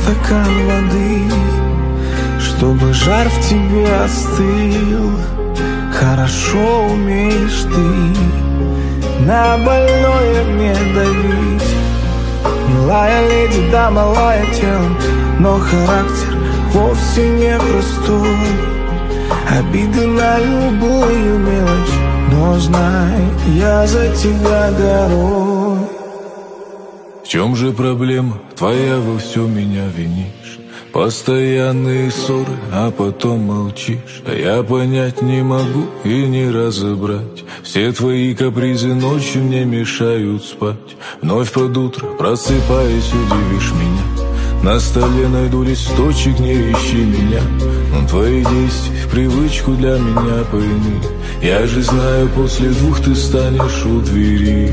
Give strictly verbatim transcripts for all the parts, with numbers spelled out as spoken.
стакан воды, чтобы жар в тебе остыл. Хорошо умеешь ты на больное мне давить. Милая леди, да малая телом, но характер вовсе не простой. Обиды на любую мелочь, но знай, я за тебя горой. В чем же проблема твоя, во всем меня винишь? Постоянные ссоры, а потом молчишь. А я понять не могу и не разобрать. Все твои капризы ночью мне мешают спать. Вновь под утро, просыпаясь, удивишь меня. На столе найду листочек, не ищи меня. Но твои действия в привычку для меня пойми. Я же знаю, после двух ты станешь у двери.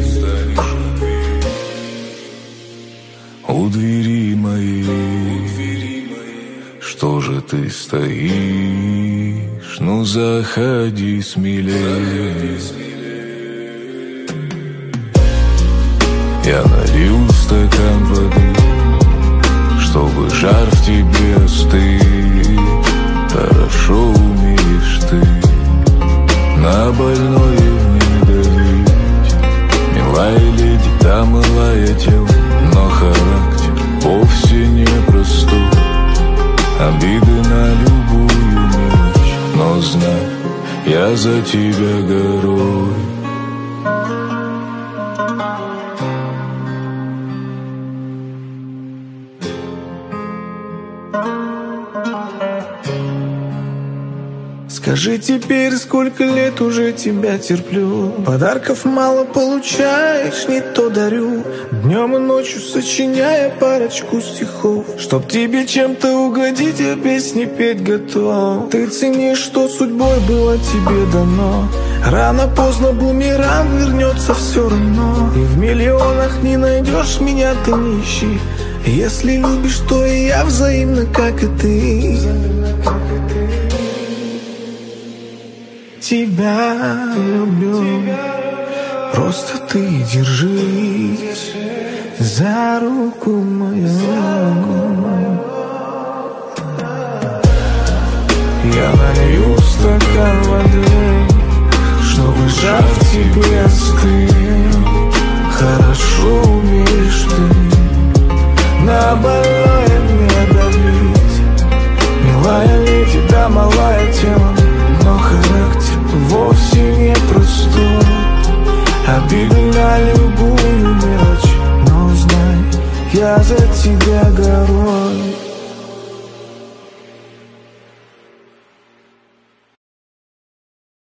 У двери моей, что же ты стоишь? Ну заходи смелее. Я налил стакан воды, чтобы жар в тебе остыл. Хорошо умеешь ты на больное не давить. Милая леди, да милая тело, но характер вовсе не простой. Обиды на любую мелочь, но знай, я за тебя горой. Скажи теперь, сколько лет уже тебя терплю. Подарков мало получаешь, не то дарю. Днем и ночью сочиняя парочку стихов, чтоб тебе чем-то угодить, я песни петь готов. Ты ценишь, что судьбой было тебе дано. Рано-поздно бумеранг вернется все равно. И в миллионах не найдешь меня, ты не ищи. Если любишь, то и я взаимно, как и ты. Тебя люблю, просто ты держись за руку мою. Я налью стакан воды, чтобы жар в тебе остыл. Хорошо умеешь ты на больное мне давить. Милая леди, да малая телом, но характер вовсе не простой. Обиды на любую мелочь, но знай, я за тебя горой.